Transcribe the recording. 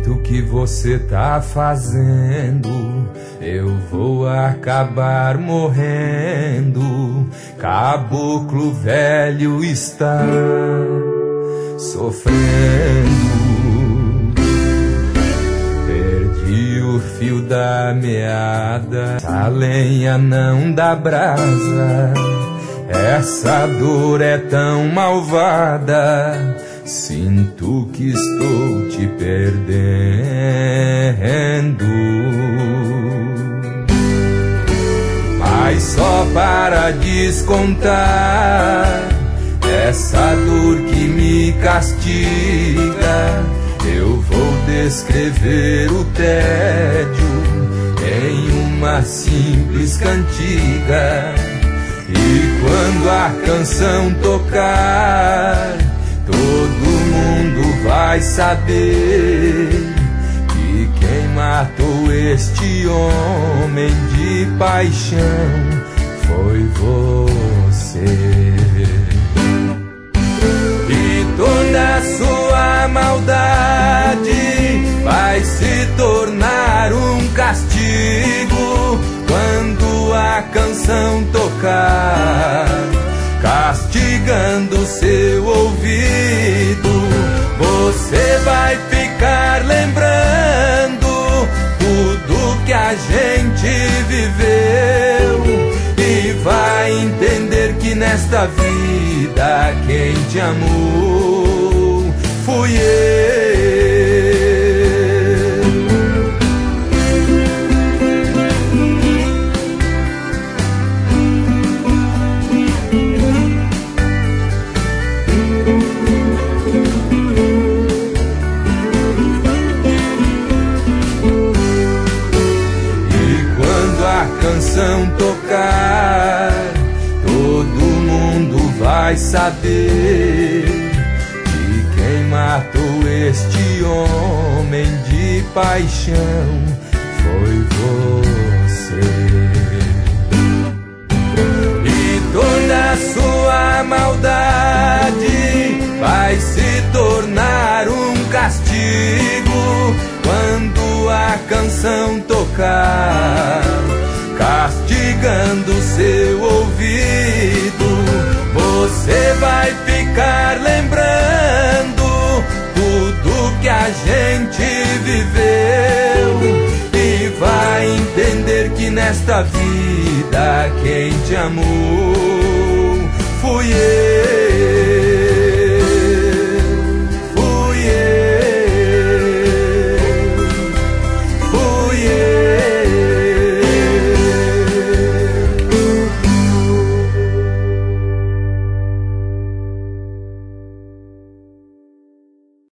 jeito que você tá fazendo, eu vou acabar morrendo. Caboclo velho está sofrendo. Perdi o fio da meada, a lenha não dá brasa. Essa dor é tão malvada, sinto que estou te perdendo. Mas só para descontar essa dor que me castiga, eu vou descrever o tédio em uma simples cantiga. E quando a canção tocar, todo mundo vai saber que quem matou este homem de paixão foi você. E toda a sua maldade vai se tornar um castigo quando a canção tocar, castigando seu ouvido. Você vai ficar lembrando tudo que a gente viveu e vai entender que nesta vida quem te amou fui eu. Canção tocar, todo mundo vai saber que quem matou este homem de paixão foi você. E toda a sua maldade vai se tornar um castigo quando a canção tocar, castigando seu ouvido. Você vai ficar lembrando tudo que a gente viveu e vai entender que nesta vida quem te amou fui eu.